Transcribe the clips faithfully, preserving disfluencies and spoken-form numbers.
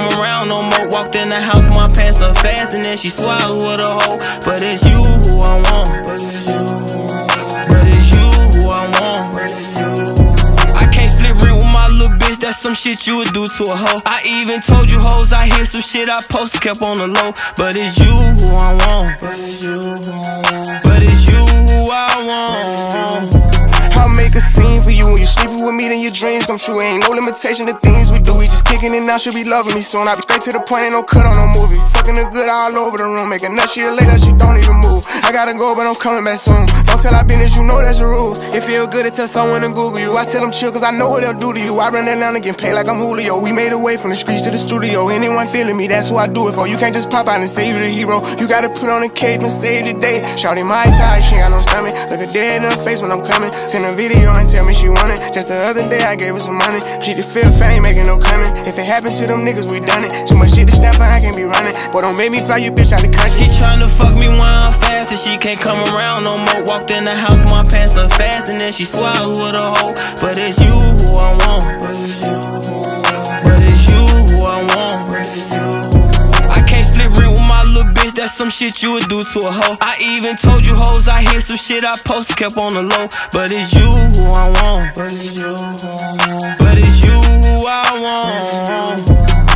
around no more. Walked in the house, my pants up fast, and then she swallowed with a hoe. But it's you who I want. But it's you who I want. But it's you who I want. But it's you who I want. I can't split rent with my little bitch. That's some shit you would do to a hoe. I even told you hoes I hear some shit I posted, kept on the low. But it's you who I want. But it's you who I want. But it's you who I want. I'll make a scene for you when you're sleeping with me, then your dreams come true. Ain't no limitation to things we do. We just kicking it now, she'll be loving me soon. I be straight to the point, ain't no cut on no movie. Fucking her good all over the room, make a nut shit later, she don't even move. I gotta go, but I'm coming back soon. Don't tell our business, you know that's the rules. It feel good to tell someone to Google you. I tell them chill, cause I know what they'll do to you. I run that down and get paid like I'm Julio. We made a way from the streets to the studio. Anyone feeling me, that's who I do it for. You can't just pop out and say you the hero. You gotta put on a cape and save the day. Shawty my side, she ain't got no stomach. Look her dead in her face when I'm coming. Send a video and tell me she want it. Just the other day I gave her some money. She just feel fame, making no coming. If it happened to them niggas, we done it. Too much shit to stand for, I can't be running. Boy, don't make me fly you bitch out the country. She tryna fuck me when I'm fast, and she can't come around no more. Walked in the house, my pants up fast, and then she swallowed with a hoe. But it's you who I want. But it's you who I want. But it's you who I want. But it's you who I want. I can't split rent with my little bitch. That's some shit you would do to a hoe. I even told you hoes I hear some shit I posted, kept on the low. But it's you who I want. But it's you who I want. But it's you who I want.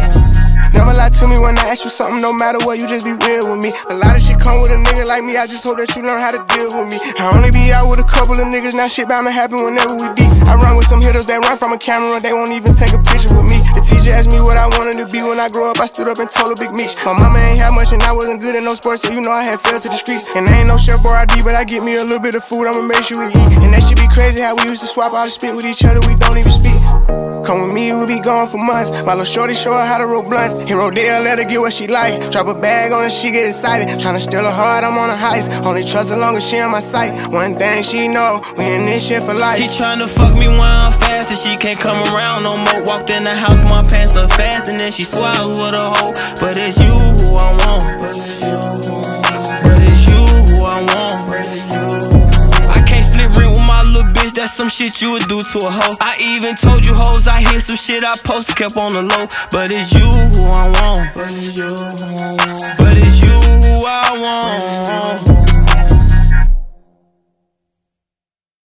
Never lie to me when I ask you something, no matter what, you just be real with me. A lot of shit come with a nigga like me, I just hope that you learn how to deal with me. I only be out with a couple of niggas, now shit bound to happen whenever we deep. I run with some hitters that run from a camera, they won't even take a picture with me. The teacher asked me what I wanted to be when I grow up, I stood up and told her Big Meech. My mama ain't had much and I wasn't good at no sports, so you know I had fell to the streets. And I ain't no chef or I D, but I get me a little bit of food, I'ma make sure we eat. And that shit be crazy how we used to swap all the spit with each other, we don't even speak. Come with me, we'll be gone for months. My little shorty show her how to roll blunts. Hero Dale, let her get what she like. Drop a bag on her, she get excited. Tryna steal her heart, I'm on a heist. Only trust her long as she in my sight. One thing she know, we in this shit for life. She tryna fuck me when I'm fast, and she can't come around no more. Walked in the house, my pants up fast, and then she swallowed with a hoe. But it's you who I want. But it's you who I want. But it's you who I want. But it's you who I want. I can't split rent with my little bitch. That's some shit you would do to a hoe. I even told you hoes I hear some shit I posted, kept on the low. But it's you who I want. But it's you who I want. But it's you who I want.